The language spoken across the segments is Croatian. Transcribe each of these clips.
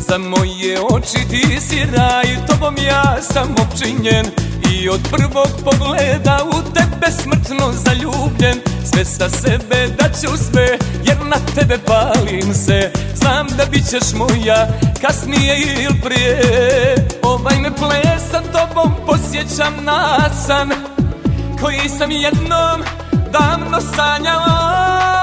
Za moje oči ti si raj, tobom ja sam opčinjen i od prvog pogleda u tebe smrtno zaljubljen. Sve sa sebe daću sve, jer na tebe palim se. Znam da bit ćeš moja, kasnije ili prije. Ovaj me ples sa tobom posjećam na san koji sam jednom davno sanjao.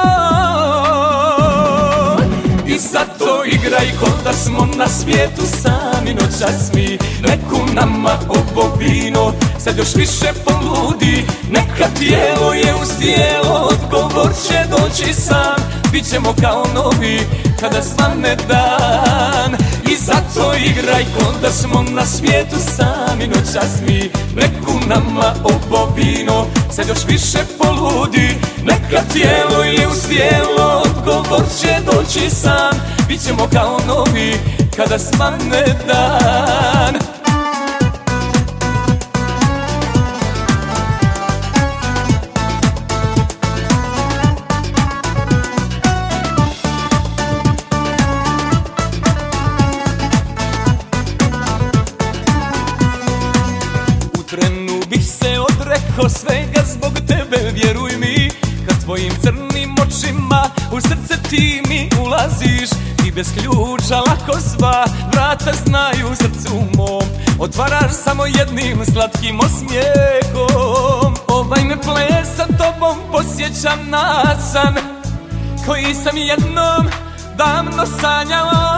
I zato igraj ko da smo na svijetu sami noćas mi. Neku nama ovo vino sad još više poludi. Neka tijelo je uz tijelo, odgovor će doći sam. Bićemo kao novi kada svane dan. I zato igraj ko da smo na svijetu sami noćas mi. Neku nama ovo vino sad još više poludi. Neka tijelo je uz tijelo, odgovor će doći sam. Bićemo kao novi kada svane dan. U trenu bih se odrekao svega zbog tebe, vjeruj mi. Kad tvojim crnim očima u srce ti mi ulaziš, ti bez ključa lako sva vrata znaju srcu mom. Otvaraš samo jednim slatkim osmijehom. Ovaj me ples sa tobom posjećam na san koji sam jednom davno sanjao.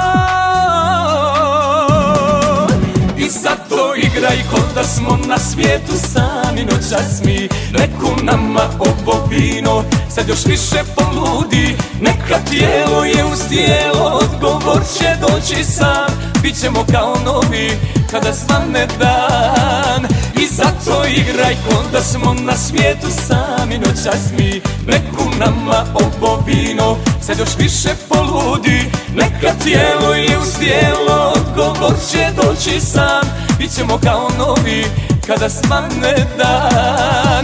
I zato igraj ko da smo na svijetu sami noćas mi. Neku nama ovo vino sad još više poludi. Neka tijelo je uz tijelo, odgovor će doći sam. Bićemo kao novi kada svane dan. I zato igraj ko da smo na svijetu sami noćas mi. Neku nama ovo vino sad još više poludi. Neka tijelo je uz tijelo, odgovor će doći sam. Bićemo kao novi kada svane dan.